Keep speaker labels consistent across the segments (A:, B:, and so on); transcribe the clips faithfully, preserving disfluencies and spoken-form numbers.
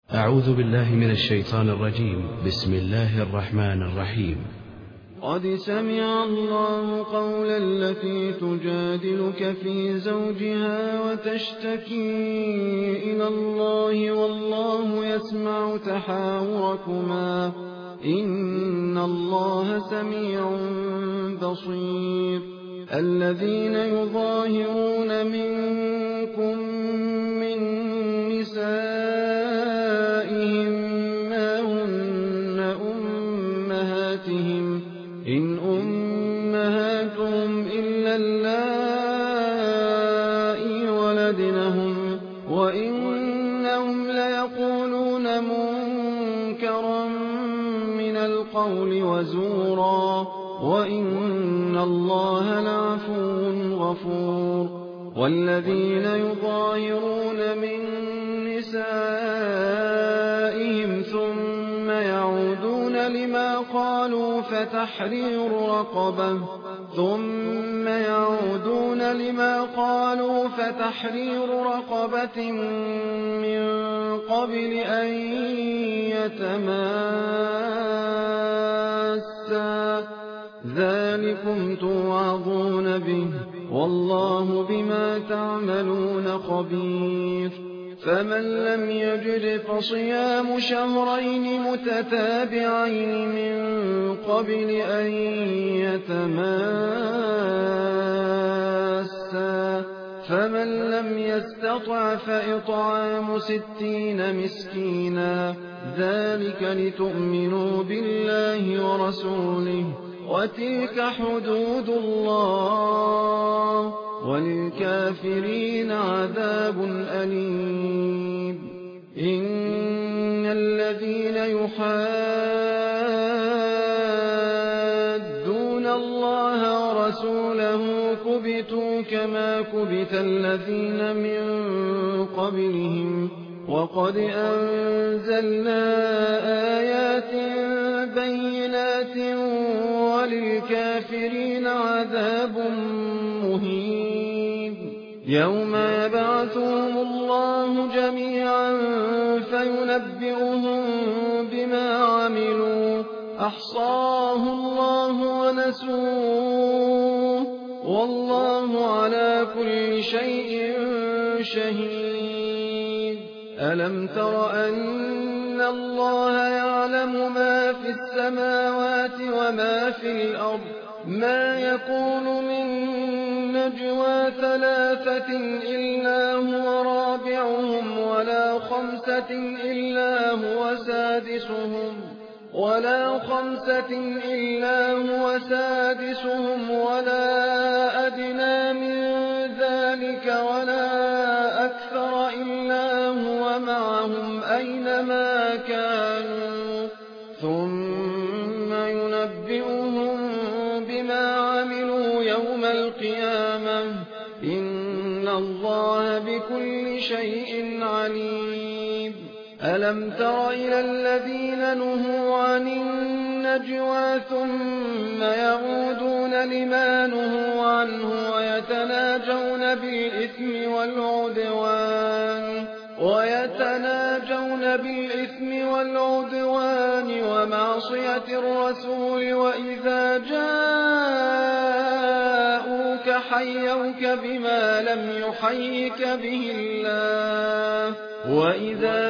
A: أعوذ بالله من الشيطان الرجيم. بسم الله الرحمن الرحيم.
B: قد سمع الله قول التي تجادلك في زوجها وتشتكي إلى الله والله يسمع تحاوركما إن الله سميع بصير. الذين يظاهرون منكم من نسائهم ما هن أمهاتهم إن أمهاتهم إلا اللائي ولدنهم وإنهم ليقولون منكرا من القول وزورا وإن الله لعفو غفور. والذين يظاهرون من نسائهم ثم يعودون لما قالوا فتحرير رقبة ثم يعودون لما قالوا فتحرير رقبة من قبل أن يتماسا ذلكم توعظون به والله بما تعملون خبير. فمن لم يجد فصيام شهرين متتابعين من قبل أن يتماسا فمن لم يستطع فإطعام ستين مسكينا ذلك لتؤمنوا بالله ورسوله وتلك حدود الله وللكافرين عذاب أليم. إن الذين يحادون الله ورسوله كبتوا كما كبت الذين من قبلهم وقد أنزلنا آيات بينات وللكافرين عذاب مهين. يوم يبعثهم الله جميعا فينبئهم بما عملوا أحصاه الله ونسوه والله على كل شيء شهيد. ألم تر أن الله يعلم ما في السماوات وما في الأرض ما يكون من نجوى ثلاثة إلا هو رابعهم ولا خمسة إلا هو سادسهم ولا خمسة إلا هو سادسهم ولا أدنى من ذلك ولا أكثر إلا هو معهم أينما كانوا ثم ينبئهم بما عملوا يوم القيامة إن الله بكل شيء عليم. ألم تر إلى الذين نهوا عن النجوى ثم يعودون لما نهوا عنه ويتناجون بالإثم والعدوان ويتناجون بالإثم والعدوان ومعصية الرسول وإذا جاءوك حيوك بما لم يحيك به الله وإذا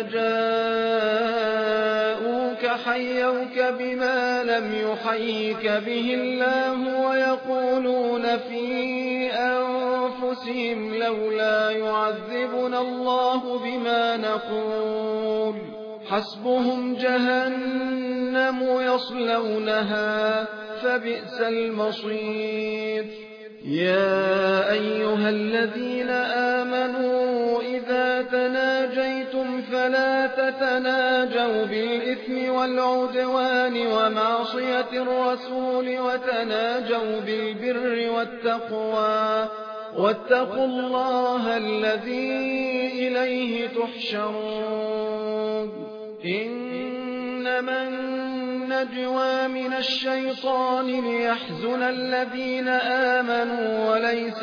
B: جاءوك حيوك بما لم يحيك به الله ويقولون في أنفسهم لولا يعذبنا الله بما نقول حسبهم جهنم يصلونها فبئس المصير. يا أيها الذين آمنوا إذا تناجيتم فلا تتناجوا بالإثم والعدوان ومعصية الرسول وتناجوا بالبر والتقوى واتقوا الله الذي إليه تحشرون. إنما النجوى من الشيطان ليحزن الذين آمنوا وليس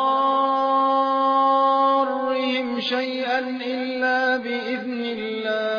B: بضارهم شيئا إلا بإذن الله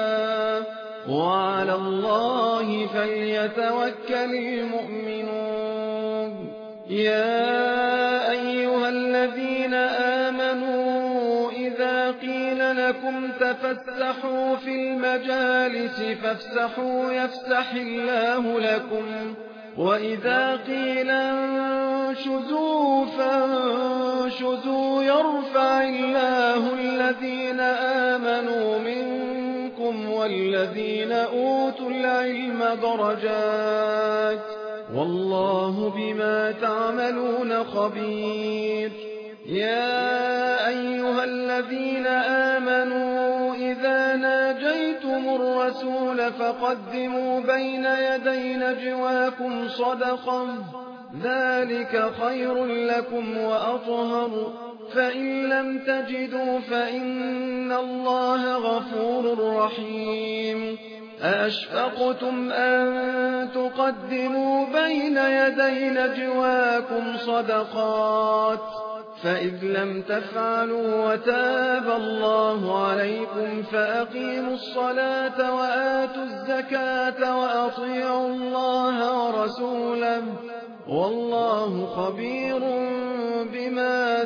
B: وعلى الله فليتوكل المؤمنون يا أيها الذين آمنوا إذا قيل لكم تفسحوا في المجالس فافسحوا يفسح الله لكم وإذا قيل انشزوا فانشزوا يرفع الله الذين آمنوا منكم والذين أوتوا العلم درجات والله بما تعملون خبير يا أيها الذين آمنوا إذا ناجيتم الرسول فقدموا بين يدي نجواكم صدقة ذلك خير لكم وأطهر فإن لم تجدوا فإن الله غفور رحيم أأشفقتم أن تقدموا بين يدي نجواكم صدقات فإذ لم تفعلوا وتاب الله عليكم فأقيموا الصلاة وآتوا الزكاة وأطيعوا الله ورسوله والله خبير بما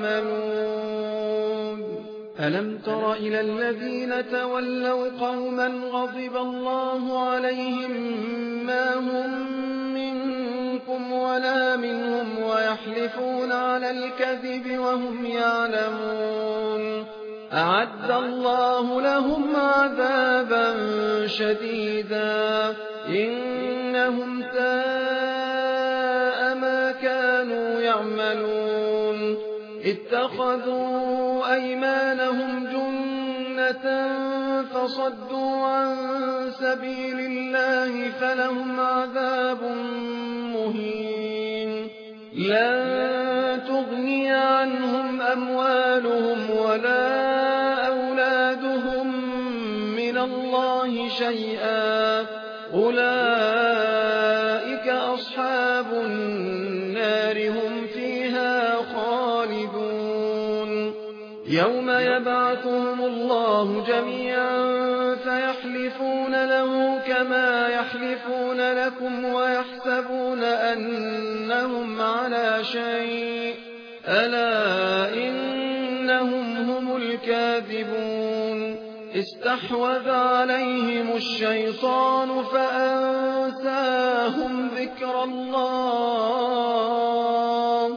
B: تعملون ألم تر إلى الذين تولوا قوما غضب الله عليهم ما هم منكم ولا منهم ويحلفون على الكذب وهم يعلمون أعد الله لهم عذابا شديدا إنهم ساء ما كانوا يعملون اتخذوا أيمانهم جنة فصدوا عن سبيل الله فلهم عذاب مهين لن تغني عنهم أموالهم ولا أولادهم من الله شيئا أولئك أصحاب النار هم فيها خالدون يوم يبعثهم الله جميعا فيحلفون له كما يحلفون لكم ويحسبون أنهم على شيء ألا إنهم هم الكاذبون استحوذ عليهم الشيطان فأنساهم ذكر الله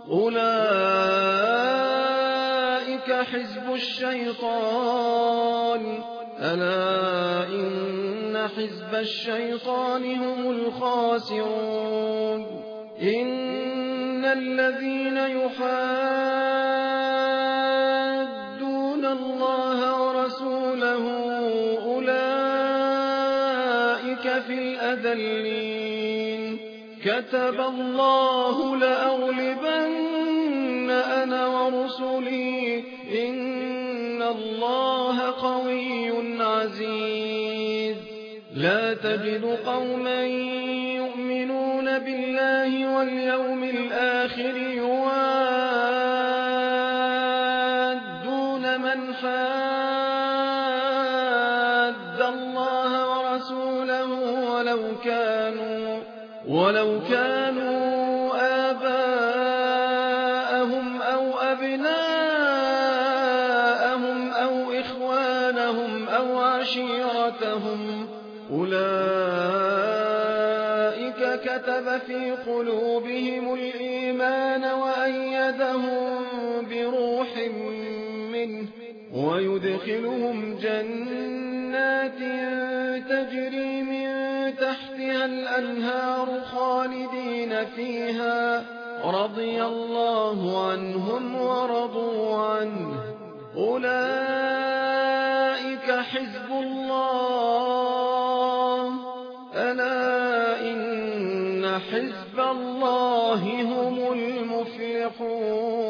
B: أولئك حزب الشيطان ألا إن حزب الشيطان هم الخاسرون إن الذين يحادون الله ورسوله أولئك في الأذلين كتب الله لأغلبن أنا ورسلي إن الله قوي عزيز لا تجد قوما يؤمنون بالله واليوم الآخر يوادون من حاد الله ورسوله ولو كانوا ولو كانوا آباءهم أو أبناءهم أو إخوانهم أو عشيرتهم أولئك كتب في قلوبهم الإيمان وأيدهم بروح منه ويدخلهم جنات تجري من تحتها الأنهار خالدين فيها رضي الله عنهم ورضوا عنه أولئك حزب الله ألا إن حزب الله هم المفلحون